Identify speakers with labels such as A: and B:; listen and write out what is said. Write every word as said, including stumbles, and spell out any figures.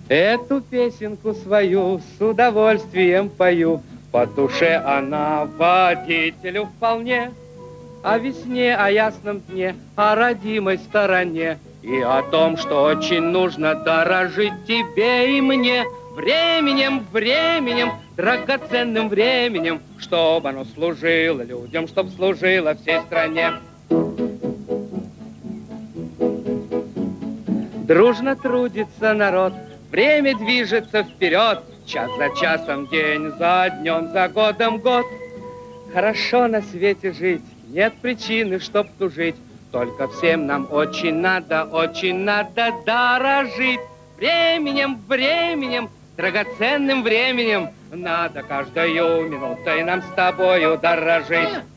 A: Эту песенку свою с удовольствием пою. По душе она водителю вполне. О весне, о ясном дне, о родимой стороне и о том, что очень нужно дорожить тебе и мне. Временем, временем, драгоценным временем, чтобы оно служило людям, чтоб служило всей стране. Дружно трудится народ, время движется вперед, час за часом, день за днем, за годом год. Хорошо на свете жить, нет причины, чтоб тужить, только всем нам очень надо, очень надо дорожить. Временем, временем, драгоценным временем надо каждую минутой нам с тобою дорожить.